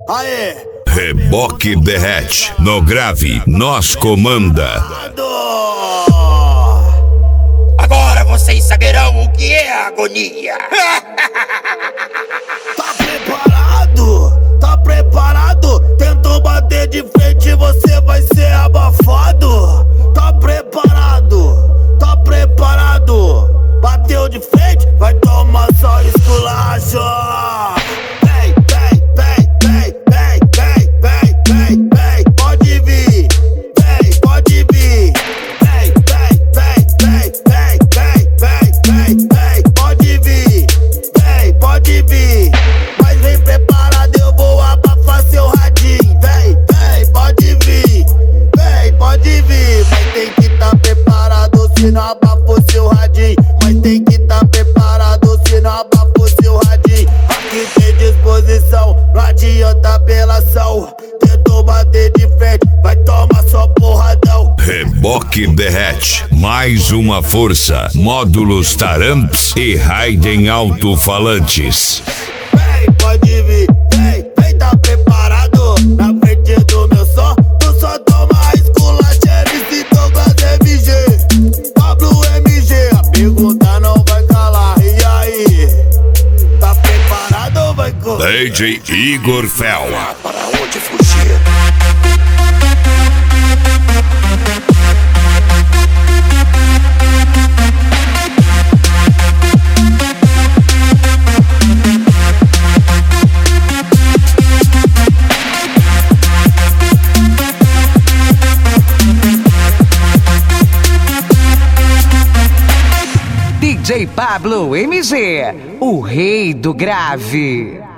Aê! Reboque derrete, no grave, nós comanda. Agora vocês saberão o que é agonia. Tá preparado? Tá preparado? Tentou bater de frente, você vai ser abafado. Tá preparado? Tá preparado? Bateu de frente, vai tomar só esculacho. Vem, vem, vem, vem, vem, vem, vem, vem, pode vir. Vem, pode vir. Vem, vem, vem, vem, vem, vem, vem, vem, pode vir. Vem, pode vir. Mas vem preparado, eu vou abafar seu radinho. Vem, vem, pode vir. Vem, pode vir. Mas tem que tá preparado, se não abafou seu radinho. Mas tem que tá preparado, se não abafou seu radinho. Aqui tem disposição, não adianta apelação. Tentou bater de frente, vai tomar só porradão. Reboque derrete, mais uma força. Módulos Taramps e Raiden alto-falantes. Vem, pode vir, vem, vem, tá preparado? Na frente do meu som, tu só toma esculacha, MC Douglas MG. Pablo MG, a pergunta não vai calar, e aí? Tá preparado ou vai correr? DJ Igor Fel. Para onde fugir? DJ Pablo MG, o rei do grave.